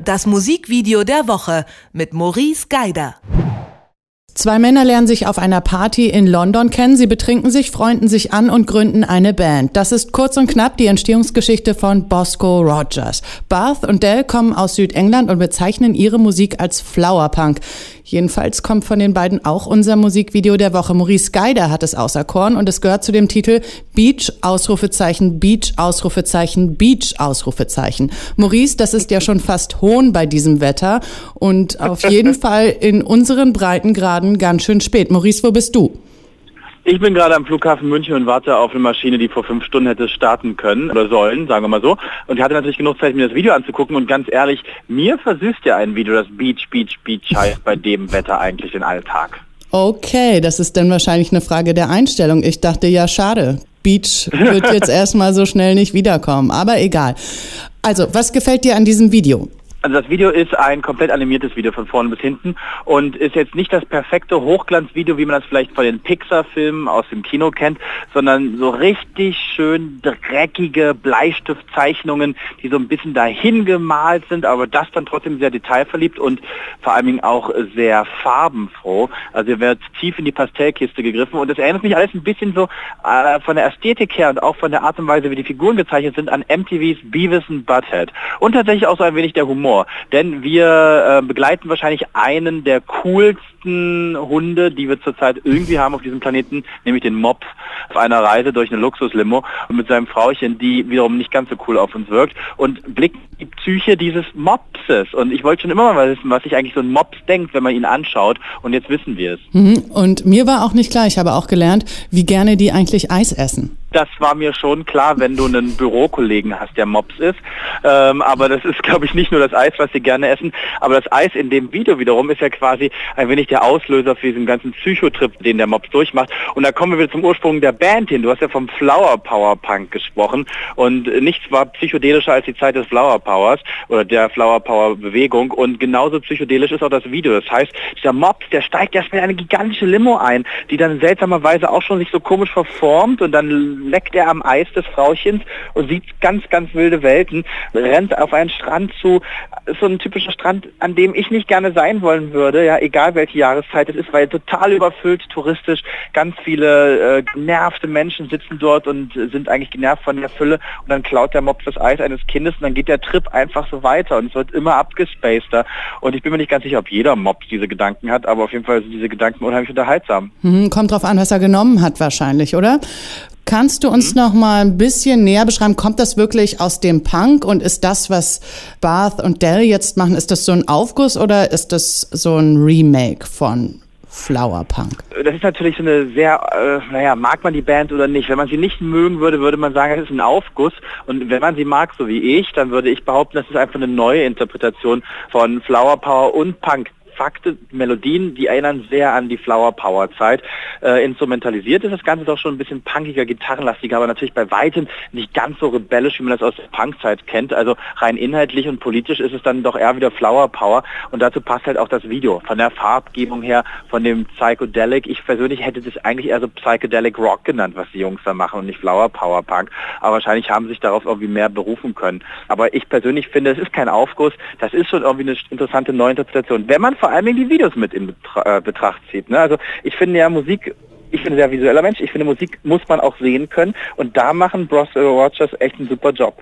Das Musikvideo der Woche mit Maurice Geider. Zwei Männer lernen sich auf einer Party in London kennen. Sie betrinken sich, freunden sich an und gründen eine Band. Das ist kurz und knapp die Entstehungsgeschichte von Bosco Rogers. Bath und Del kommen aus Südengland und bezeichnen ihre Musik als Flowerpunk. Jedenfalls kommt von den beiden auch unser Musikvideo der Woche. Maurice Geider hat es auserkoren und es gehört zu dem Titel Beach, Ausrufezeichen, Beach, Ausrufezeichen, Beach, Ausrufezeichen. Maurice, das ist ja schon fast Hohn bei diesem Wetter und auf jeden Fall in unseren Breitengraden ganz schön spät. Maurice, wo bist du? Ich bin gerade am Flughafen München und warte auf eine Maschine, die vor 5 Stunden hätte starten können oder sollen, sagen wir mal so. Und ich hatte natürlich genug Zeit, mir das Video anzugucken und ganz ehrlich, mir versüßt ja ein Video, das Beach, Beach, Beach heißt bei dem Wetter eigentlich den Alltag. Okay, das ist dann wahrscheinlich eine Frage der Einstellung. Ich dachte, ja schade, Beach wird jetzt erstmal so schnell nicht wiederkommen, aber egal. Also, was gefällt dir an diesem Video? Also das Video ist ein komplett animiertes Video von vorne bis hinten und ist jetzt nicht das perfekte Hochglanzvideo, wie man das vielleicht von den Pixar-Filmen aus dem Kino kennt, sondern so richtig schön dreckige Bleistiftzeichnungen, die so ein bisschen dahin gemalt sind, aber das dann trotzdem sehr detailverliebt und vor allen Dingen auch sehr farbenfroh. Also hier wird tief in die Pastellkiste gegriffen und das erinnert mich alles ein bisschen so von der Ästhetik her und auch von der Art und Weise, wie die Figuren gezeichnet sind, an MTVs Beavis and Butthead. Und tatsächlich auch so ein wenig der Humor. Denn wir begleiten wahrscheinlich einen der coolsten Hunde, die wir zurzeit irgendwie haben auf diesem Planeten, nämlich den Mops, auf einer Reise durch eine Luxuslimo und mit seinem Frauchen, die wiederum nicht ganz so cool auf uns wirkt und blickt die Psyche dieses Mopses. Und ich wollte schon immer mal wissen, was sich eigentlich so ein Mops denkt, wenn man ihn anschaut und jetzt wissen wir es. Und mir war auch nicht klar, ich habe auch gelernt, wie gerne die eigentlich Eis essen. Das war mir schon klar, wenn du einen Bürokollegen hast, der Mops ist. Aber das ist, glaube ich, nicht nur das Eis, was sie gerne essen. Aber das Eis in dem Video wiederum ist ja quasi ein wenig der Auslöser für diesen ganzen Psychotrip, den der Mops durchmacht. Und da kommen wir wieder zum Ursprung der Band hin. Du hast ja vom Flower Power Punk gesprochen. Und nichts war psychedelischer als die Zeit des Flower Powers oder der Flower Power Bewegung. Und genauso psychedelisch ist auch das Video. Das heißt, dieser Mops, der steigt erst mit eine gigantische Limo ein, die dann seltsamerweise auch schon sich so komisch verformt und dann leckt er am Eis des Frauchens und sieht ganz, ganz wilde Welten, rennt auf einen Strand zu, so ein typischer Strand, an dem ich nicht gerne sein wollen würde, ja, egal welche Jahreszeit es ist, weil total überfüllt, touristisch, ganz viele genervte Menschen sitzen dort und sind eigentlich genervt von der Fülle und dann klaut der Mops das Eis eines Kindes und dann geht der Trip einfach so weiter und es wird immer abgespaceder und ich bin mir nicht ganz sicher, ob jeder Mops diese Gedanken hat, aber auf jeden Fall sind diese Gedanken unheimlich unterhaltsam. Kommt drauf an, was er genommen hat wahrscheinlich, oder? Kannst du uns noch mal ein bisschen näher beschreiben, kommt das wirklich aus dem Punk und ist das, was Bath und Del jetzt machen, ist das so ein Aufguss oder ist das so ein Remake von Flowerpunk? Das ist natürlich so eine sehr, mag man die Band oder nicht. Wenn man sie nicht mögen würde, würde man sagen, es ist ein Aufguss. Und wenn man sie mag, so wie ich, dann würde ich behaupten, das ist einfach eine neue Interpretation von Flower Power und Punk. Fakte, Melodien, die erinnern sehr an die Flower Power Zeit. Instrumentalisiert ist das Ganze doch schon ein bisschen punkiger, gitarrenlastiger, aber natürlich bei weitem nicht ganz so rebellisch, wie man das aus der Punkzeit kennt. Also rein inhaltlich und politisch ist es dann doch eher wieder Flower Power und dazu passt halt auch das Video. Von der Farbgebung her, von dem Psychedelic. Ich persönlich hätte das eigentlich eher so Psychedelic Rock genannt, was die Jungs da machen und nicht Flower Power Punk. Aber wahrscheinlich haben sie sich darauf irgendwie mehr berufen können. Aber ich persönlich finde, es ist kein Aufguss. Das ist schon irgendwie eine interessante Neuinterpretation. Wenn man vor allem die Videos mit in Betracht zieht. Ne? Also ich finde ja Musik, ich bin ein sehr visueller Mensch, ich finde Musik muss man auch sehen können und da machen Bosco Rogers echt einen super Job.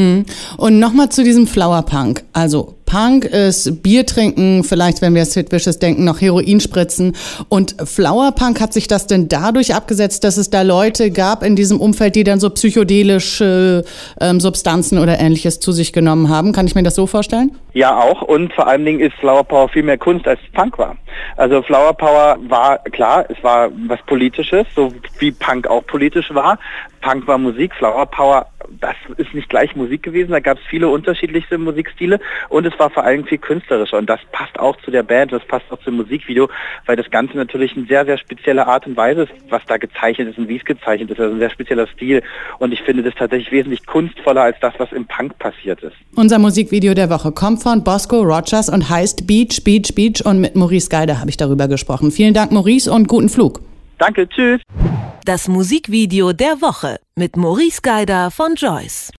Und nochmal zu diesem Flowerpunk. Also Punk ist Bier trinken, vielleicht, wenn wir Sid Vicious denken, noch Heroin spritzen. Und Flowerpunk, hat sich das denn dadurch abgesetzt, dass es da Leute gab in diesem Umfeld, die dann so psychedelische Substanzen oder Ähnliches zu sich genommen haben? Kann ich mir das so vorstellen? Ja, auch. Und vor allen Dingen ist Flower Power viel mehr Kunst, als Punk war. Also Flower Power war, klar, es war was Politisches, so wie Punk auch politisch war. Punk war Musik, Flower Power, das ist nicht gleich Musik gewesen, da gab es viele unterschiedlichste Musikstile und es war vor allem viel künstlerischer und das passt auch zu der Band, das passt auch zum Musikvideo, weil das Ganze natürlich eine sehr, sehr spezielle Art und Weise ist, was da gezeichnet ist und wie es gezeichnet ist, also ein sehr spezieller Stil und ich finde das tatsächlich wesentlich kunstvoller als das, was im Punk passiert ist. Unser Musikvideo der Woche kommt von Bosco Rogers und heißt Beach, Beach, Beach und mit Maurice Geider habe ich darüber gesprochen. Vielen Dank, Maurice, und guten Flug. Danke, tschüss. Das Musikvideo der Woche mit Maurice Geider von Joyce.